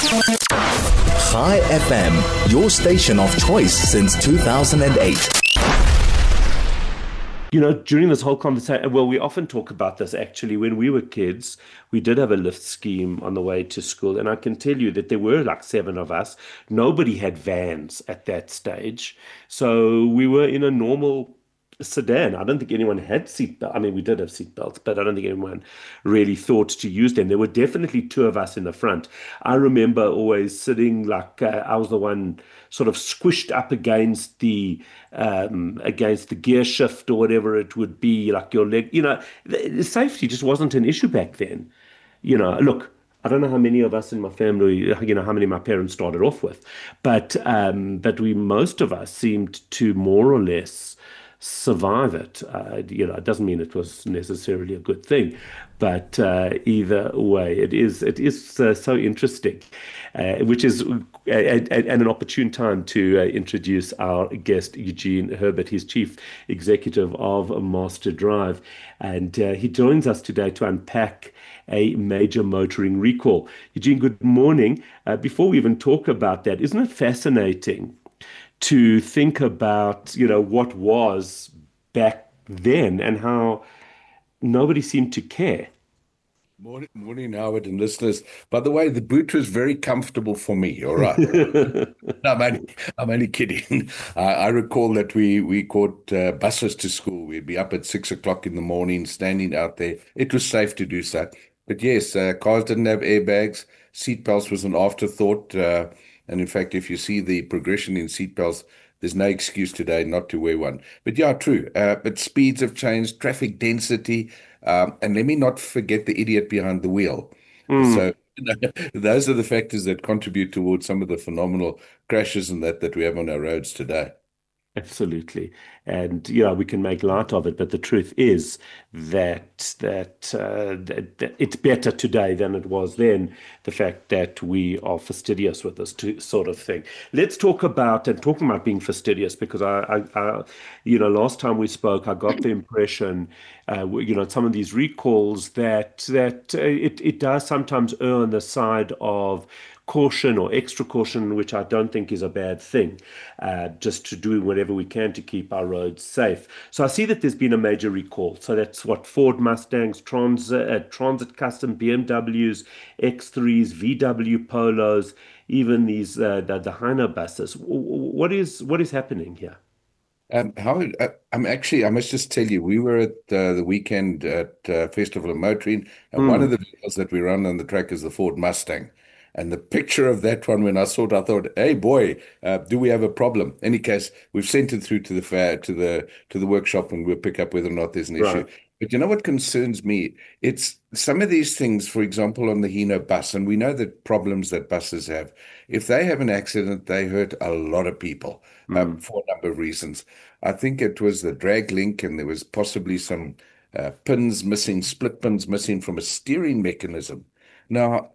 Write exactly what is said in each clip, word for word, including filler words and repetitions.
Chai F M, your station of choice since two thousand eight. You know, during this whole conversation, well, we often talk about this actually. When we were kids, we did have a lift scheme on the way to school. And I can tell you that there were like seven of us. Nobody had vans at that stage. So we were in a normal sedan. I don't think anyone had seat belts. I mean, we did have seat belts, but I don't think anyone really thought to use them. There were definitely two of us in the front. I remember always sitting like uh, I was the one sort of squished up against the um, against the gear shift or whatever it would be, like your leg. You know, the, the safety just wasn't an issue back then. You know, look. I don't know how many of us in my family, you know, how many my parents started off with, but um, but we most of us seemed to more or less survive it. Uh, you know, it doesn't mean it was necessarily a good thing, but uh, either way, it is it is uh, so interesting, uh, which is uh, and, and an opportune time to uh, introduce our guest Eugene Herbert. He's chief executive of Master Drive, and uh, he joins us today to unpack a major motoring recall. Eugene, good morning. Uh, before we even talk about that, isn't it fascinating to think about, you know, what was back then and how nobody seemed to care? Morning, morning, Howard and listeners. By the way, the boot was very comfortable for me. All right. No, I'm only, I'm only kidding. I, I recall that we we caught uh, buses to school. We'd be up at six o'clock in the morning, standing out there. It was safe to do so. But yes, uh, cars didn't have airbags. Seatbelts was an afterthought. Uh, and in fact, if you see the progression in seatbelts, there's no excuse today not to wear one. But yeah, true. Uh, but speeds have changed, traffic density, um, and let me not forget the idiot behind the wheel. Mm. So you know, those are the factors that contribute towards some of the phenomenal crashes and that that we have on our roads today. Absolutely. And yeah, we can make light of it, but the truth is that that, uh, that, that it's better today than it was then. The fact that we are fastidious with this to, sort of thing. Let's talk about and talking about being fastidious because I, I, I you know, last time we spoke, I got the impression, uh, you know, some of these recalls that that uh, it it does sometimes err on the side of caution or extra caution, which I don't think is a bad thing, uh, just to do whatever we can to keep our roads safe. So I see that there's been a major recall. So that's what Ford Mustangs, Transit, uh, Transit Custom, B M Ws, X threes, V W Polos, even these uh, the, the Hino buses. What is what is happening here? Um, how uh, I'm actually, I must just tell you, we were at uh, the weekend at uh, Festival of Motoring, and one of Mm, the vehicles that we run on the track is the Ford Mustang. And the picture of that one, when I saw it, I thought, "Hey, boy, uh, do we have a problem?" Any case, we've sent it through to the fair, to the to the workshop, and we'll pick up whether or not there's an issue. right. But you know what concerns me? It's some of these things, for example, on the Hino bus, and we know the problems that buses have. If they have an accident, they hurt a lot of people uh, Mm. for a number of reasons. I think it was the drag link, and there was possibly some uh, pins missing, split pins missing from a steering mechanism. Now,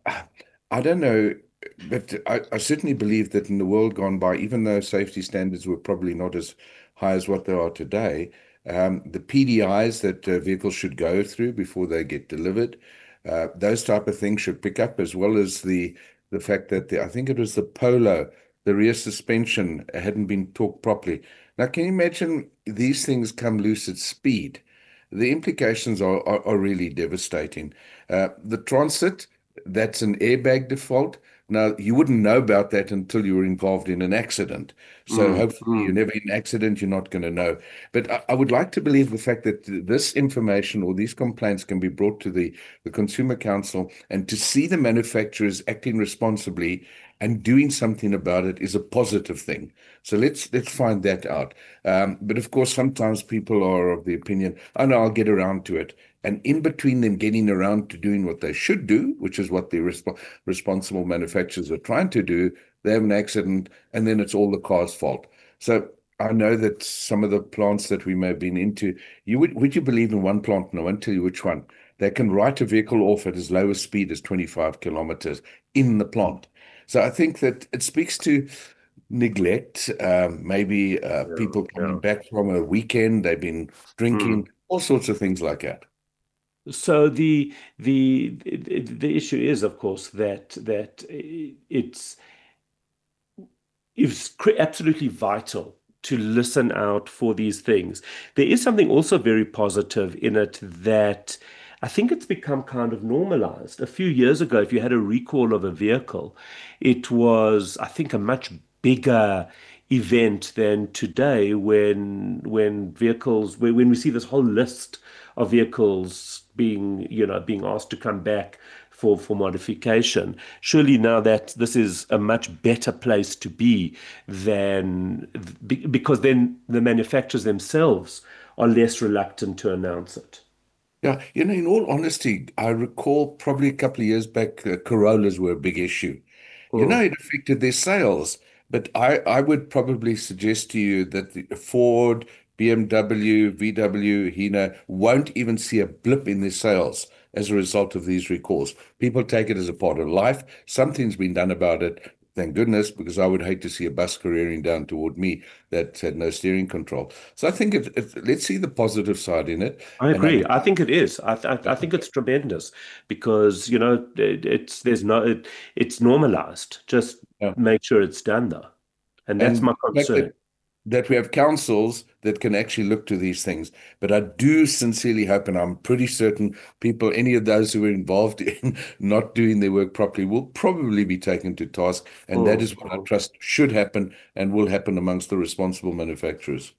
I don't know, but I, I certainly believe that in the world gone by, even though safety standards were probably not as high as what they are today, um, the P D Is that uh, vehicles should go through before they get delivered, uh, those type of things should pick up, as well as the the fact that the, I think it was the Polo, the rear suspension hadn't been torqued properly. Now, can you imagine these things come loose at speed? The implications are, are, are really devastating. Uh, the Transit, that's an airbag default. Now, you wouldn't know about that until you were involved in an accident. So Mm, hopefully you're mm. never in an accident, you're not going to know. But I, I would like to believe the fact that this information or these complaints can be brought to the, the Consumer Council, and to see the manufacturers acting responsibly and doing something about it is a positive thing. So let's let's find that out. Um, but of course, sometimes people are of the opinion, oh no, I'll get around to it. And in between them getting around to doing what they should do, which is what the resp responsible manufacturers are trying to do, they have an accident, and then it's all the car's fault. So I know that some of the plants that we may have been into, you would would you believe in one plant, and I won't tell you which one, they can write a vehicle off at as low a speed as twenty-five kilometers in the plant. So I think that it speaks to neglect, um, maybe uh, Yeah, people coming yeah. back from a weekend, they've been Mm. drinking, all sorts of things like that. So the the the the issue is, of course, that that it's it's cr- absolutely vital to listen out for these things. There is something also very positive in it that I think it's become kind of normalized. A few years ago, if you had a recall of a vehicle, it was, I think, a much bigger event than today when when vehicles when, when we see this whole list of vehicles being, you know, being asked to come back for for modification. Surely now that this is a much better place to be than be- because then the manufacturers themselves are less reluctant to announce it. Yeah, you know, in all honesty, I recall probably a couple of years back, uh, Corollas were a big issue. You know, Mm. it affected their sales, but I, I would probably suggest to you that the Ford, B M W, V W, Hino won't even see a blip in their sales as a result of these recalls. People take it as a part of life. Something's been done about it, thank goodness, because I would hate to see a bus careering down toward me that had no steering control. So I think it, it, let's see the positive side in it. I And I agree. I think it is. I, th I think it's tremendous because, you know, it, it's there's no it, it's normalized. Just yeah. make sure it's done though, and that's And my the fact concern. that that we have councils that can actually look to these things. But I do sincerely hope, and I'm pretty certain people, any of those who are involved in not doing their work properly, will probably be taken to task. And that Mm, is what I mm. trust should happen and will happen amongst the responsible manufacturers.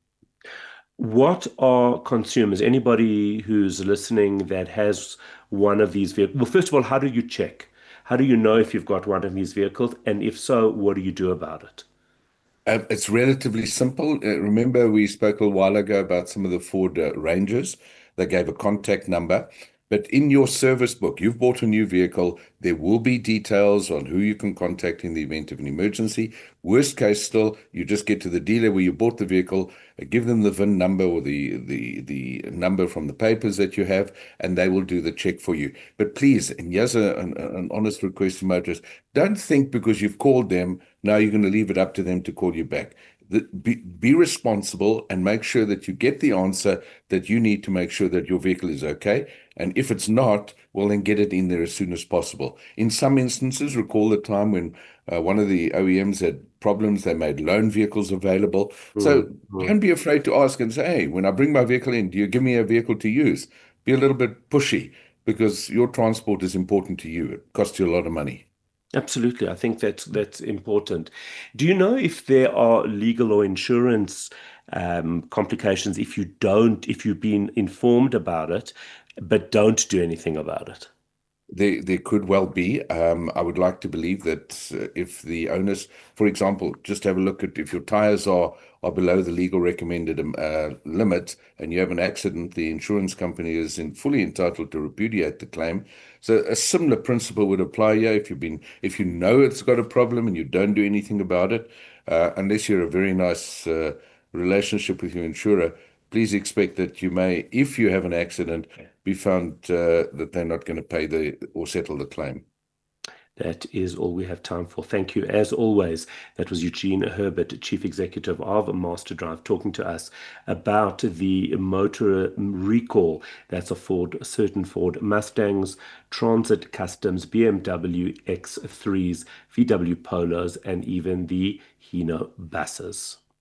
What are consumers, anybody who's listening that has one of these vehicles? Well, first of all, how do you check? How do you know if you've got one of these vehicles? And if so, what do you do about it? Um, it's relatively simple. Uh, remember, we spoke a while ago about some of the Ford uh, Rangers. They gave a contact number. But in your service book, you've bought a new vehicle. There will be details on who you can contact in the event of an emergency. Worst case, still, you just get to the dealer where you bought the vehicle, uh, give them the V I N number or the the the number from the papers that you have, and they will do the check for you. But please, and here's a, an, an honest request to motorists, don't think because you've called them now you're going to leave it up to them to call you back. The, be, be responsible and make sure that you get the answer that you need to make sure that your vehicle is okay. And if it's not, well, then get it in there as soon as possible. In some instances, recall the time when uh, one of the O E Ms had problems, they made loan vehicles available. Mm, So mm. don't be afraid to ask and say, hey, when I bring my vehicle in, do you give me a vehicle to use? Be a little bit pushy because your transport is important to you. It costs you a lot of money. Absolutely. I think that's that's important. Do you know if there are legal or insurance um, complications if you don't, if you've been informed about it, but don't do anything about it? There, there could well be. Um, I would like to believe that uh, if the owners, for example, just have a look at if your tires are are below the legal recommended um, uh, limit and you have an accident, the insurance company is in, fully entitled to repudiate the claim. So a similar principle would apply here. If you've been, if you know it's got a problem and you don't do anything about it, uh, unless you're a very nice uh, relationship with your insurer, please expect that you may, if you have an accident, be found uh, that they're not going to pay the or settle the claim. That is all we have time for. Thank you. As always, that was Eugene Herbert, Chief Executive of Master Drive, talking to us about the motor recall. That's a Ford, certain Ford Mustangs, Transit Customs, B M W X threes, V W Polos, and even the Hino buses.